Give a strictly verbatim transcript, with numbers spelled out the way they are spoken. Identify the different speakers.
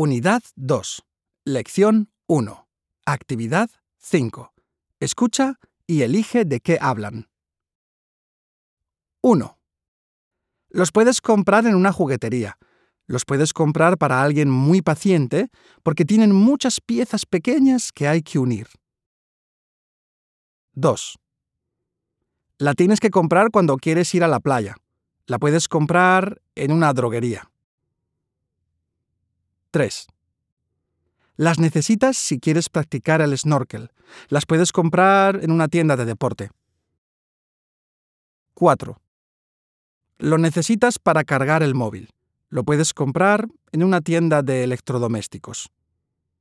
Speaker 1: Unidad dos. Lección uno. Actividad cinco. Escucha y elige de qué hablan. uno. Los puedes comprar en una juguetería. Los puedes comprar para alguien muy paciente porque tienen muchas piezas pequeñas que hay que unir. dos. La tienes que comprar cuando quieres ir a la playa. La puedes comprar en una droguería. tres. Las necesitas si quieres practicar el snorkel. Las puedes comprar en una tienda de deporte. cuatro. Lo necesitas para cargar el móvil. Lo puedes comprar en una tienda de electrodomésticos.